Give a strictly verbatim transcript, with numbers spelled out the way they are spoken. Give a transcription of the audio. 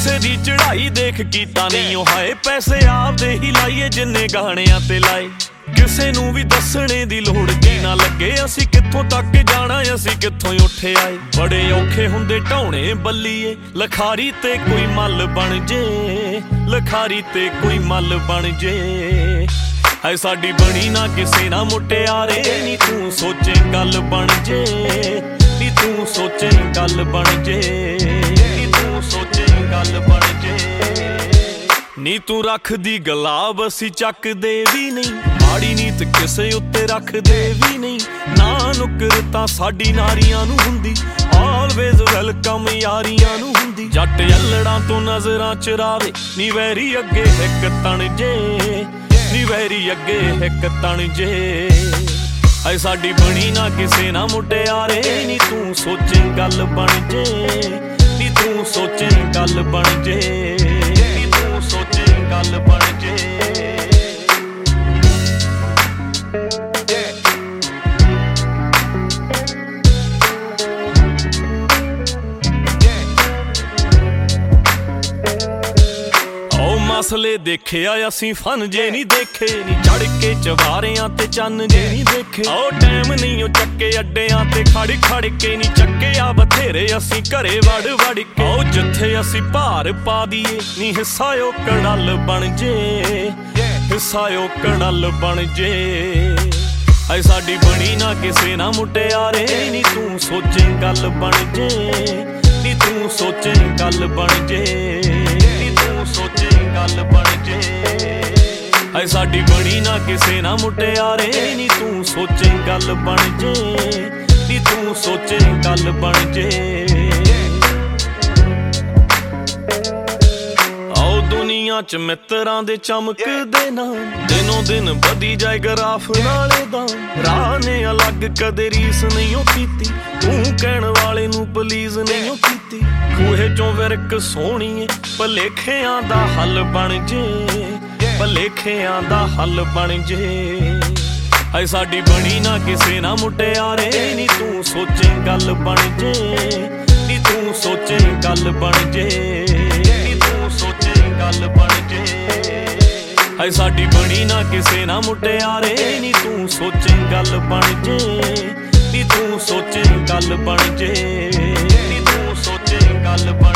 ਕਿਸੇ ਦੀ ਚੜਾਈ ਦੇਖ ਕੀਤਾ ਨਹੀਂ ਉਹ ਹਾਏ ਪੈਸੇ ਆਪਦੇ ਹੀ ਲਾਈਏ ਜਿੰਨੇ ਗਾਣਿਆਂ ਤੇ ਲਾਏ ਕਿਸੇ ਨੂੰ ਵੀ ਦੱਸਣੇ ਦੀ ਲੋੜ ਕੀ ਨਾ ਲੱਗੇ ਅਸੀਂ ਕਿੱਥੋਂ ਤੱਕ ਜਾਣਾ ਅਸੀਂ ਕਿੱਥੋਂ ਉੱਠ ਆਏ ਬੜੇ ਔਖੇ ਹੁੰਦੇ ਢਾਉਣੇ ਬੱਲੀਏ ਲਖਾਰੀ ਤੇ ਕੋਈ ਮੱਲ ਬਣ ਜੇ ਲਖਾਰੀ ਤੇ ਕੋਈ ਮੱਲ ਬਣ ਜੇ ਹਾਏ ਸਾਡੀ ਬਣੀ ਨਾ ਕਿਸੇ ਨਾ ਮੁਟਿਆਰੇ ਨੀ ਤੂੰ ਸੋਚੇ ਗੱਲ ਬਣ ਜੇ ਨੀ ਤੂੰ ਸੋਚੇ ਗੱਲ ਬਣ ਜੇ ਨੀ ਤੂੰ ਸੋਚੇ ਗੱਲ ਬਣ ਜੇ ਨੀ ਤੂੰ ਰੱਖਦੀ ਗੁਲਾਬ ਅਸੀਂ ਚੱਕਦੇ ਵੀ ਨਹੀਂ ਮਾੜੀ ਨੀਤ ਕਿਸੇ ਉੱਤੇ ਰੱਖਦੇ ਵੀ ਨਹੀਂ ਨਾ ਨੁਕਰ ਤਾਂ ਸਾਡੀ ਨਾਰੀਆਂ ਨੂੰ ਹੁੰਦੀ ਆਲਵੇਜ਼ ਵੈਲਕਮ ਯਾਰੀਆਂ ਨੂੰ ਹੁੰਦੀ ਜੱਟ ਯੱਲੜਾਂ ਤੋਂ ਨਜ਼ਰਾਂ ਚੁਰਾਵੇ ਨੀ ਵੈਰੀ ਅੱਗੇ ਇੱਕ ਤਣ ਜੇ ਨੀ ਵੈਰੀ ਅੱਗੇ ਇੱਕ ਤਣ ਜੇ ਹਾਏ ਸਾਡੀ ਬਣੀ ਨਾ ਕਿਸੇ ਨਾ ਮੁਟਿਆਰੇ ਨੀ ਤੂੰ ਸੋਚੇ ਗੱਲ ਬਣ ਜੇ ਨੀ ਤੂੰ ਸੋਚੇ ਗੱਲ ਬਣ ਜੇ ਨੀ ਤੂੰ ਸੋਚੇ ਗੱਲ ਬਣ ਜੇ ਮਸਲੇ ਦੇਖਿਆ ਅਸੀਂ ਫਨ ਜੇ ਨਹੀਂ ਦੇਖੇ ਨੀ ਚੜ ਕੇ ਚਵਾਰਿਆਂ ਤੇ ਚੰਨ ਜੇ ਨਹੀਂ ਦੇਖੇ ਉਹ ਟਾਈਮ ਨਹੀਂ ਉਹ ਚੱਕੇ ਅੱਡਿਆਂ ਤੇ ਖੜ ਖੜ ਕੇ ਨੀ ਚੱਕਿਆ ਬਥੇਰੇ ਅਸੀਂ ਘਰੇ ਵੜ ਵੜ ਕੇ ਉਹ ਜਿੱਥੇ ਅਸੀਂ ਭਾਰ ਪਾ ਦੀਏ ਨੀ ਹਿੱਸਾ ਉਹ ਕੜਲ ਬਣ ਜੇ ਹਿੱਸਾ ਉਹ ਕੜਲ ਬਣ ਜੇ ਹਾਏ ਸਾਡੀ ਬਣੀ ਨਾ ਕਿਸੇ ਨਾ ਮੁਟਿਆਰੇ ਨੀ ਤੂੰ ਸੋਚੇ ਗੱਲ ਬਣ ਜੇ ਨੀ ਤੂੰ ਸੋਚੇ ਗੱਲ ਬਣ ਜੇ ਨੀ ਤੂੰ ਸੋਚੇ ਗੱਲ ਬਣ ਜੇ ਹਾਏ ਸਾਡੀ ਬਣੀ ਨਾ ਕਿਸੇ ਨਾ ਮੁਟਿਆਰੇ ਨੀ ਤੂੰ ਸੋਚੇ ਗੱਲ ਬਣ ਜੇ ਨੀ ਤੂੰ ਸੋਚੇ ਗੱਲ ਬਣ ਜੇ ਆਓ ਦੁਨੀਆ ਚ ਮਿੱਤਰਾਂ ਦੇ ਚਮਕਦੇ ਨਾ ਦਿਨੋਂ ਦਿਨ ਵਧੀ ਜਾਏ ਗਰਾਫ ਨਾਲੇ ਦਾ ਰਾਹ ਨੇ ਅਲੱਗ ਕਦੇ ਰੀਸ ਨਹੀਂ ਉਹ ਕੀਤੀ ਤੂੰ ਕਹਿਣ ਵਾਲੇ ਨੂੰ ਪਲੀਜ਼ ਨਹੀਂ ਉਹ ਕੀਤੀ ਖੂਹੇ ਚੋਂ ਵਿਰਕ ਸੋਹਣੀਏ ਭਲੇਖਿਆਂ ਦਾ ਹੱਲ ਬਣ ਜੇ ਭਲੇਖਿਆਂ ਦਾ ਹੱਲ ਬਣ ਜੇ ਹਾਏ ਸਾਡੀ ਬਣੀ ਨਾ ਕਿਸੇ ਨਾ ਮੁਟਿਆਰੇ ਨੀ ਤੂੰ ਸੋਚੇ ਗੱਲ ਬਣ ਜੇ ਨੀ ਤੂੰ ਸੋਚੇ ਗੱਲ ਬਣ ਜੇ ਨੀ ਤੂੰ ਸੋਚੇ ਗੱਲ ਬਣ ਜੇ ਹਾਏ ਸਾਡੀ ਬਣੀ ਨਾ ਕਿਸੇ ਨਾ ਮੁਟਿਆਰੇ ਨੀ ਤੂੰ ਸੋਚੇ ਗੱਲ ਬਣ ਜੇ ਨੀ ਤੂੰ ਸੋਚੇ ਗੱਲ ਬਣ ਜੇ ਨੀ ਤੂੰ ਸੋਚੇ ਗੱਲ ਬਣ